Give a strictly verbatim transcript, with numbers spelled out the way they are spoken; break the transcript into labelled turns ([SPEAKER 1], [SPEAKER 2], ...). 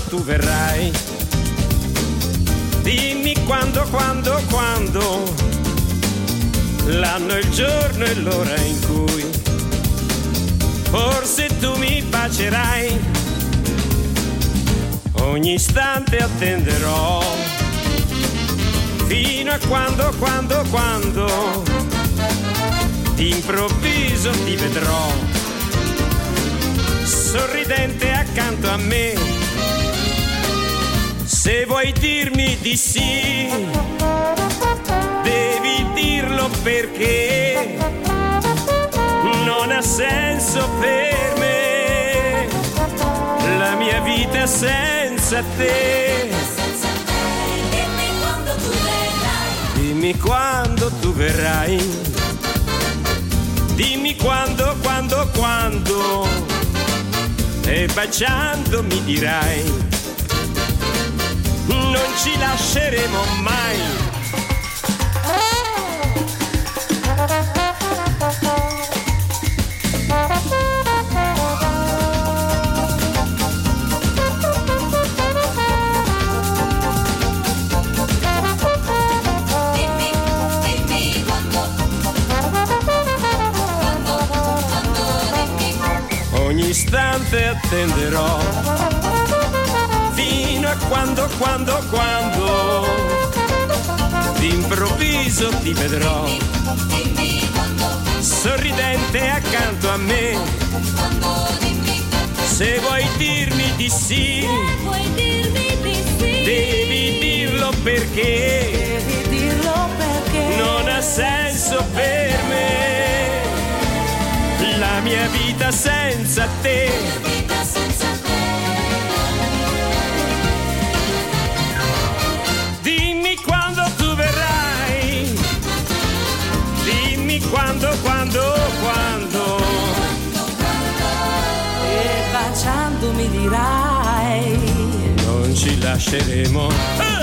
[SPEAKER 1] tu verrai. Dimmi quando, quando, quando, l'anno, il giorno e l'ora in cui forse tu mi bacerai. Ogni istante attenderò fino a quando, quando, quando d'improvviso ti vedrò sorridente accanto a me. Se vuoi dirmi di sì, devi dirlo perché non ha senso per me la mia vita senza te.
[SPEAKER 2] Dimmi quando tu verrai.
[SPEAKER 1] Dimmi quando tu verrai. Dimmi quando, quando, quando, e baciando mi dirai, non ci lasceremo mai. Ogni istante attenderò fino a quando, quando, quando d'improvviso ti vedrò sorridente accanto a me. Se vuoi dirmi di sì, devi dirlo perché non ha senso per me la mia vita senza te. Dimmi quando tu verrai. Dimmi quando, quando, quando,
[SPEAKER 2] e baciando mi dirai,
[SPEAKER 1] non ci lasceremo.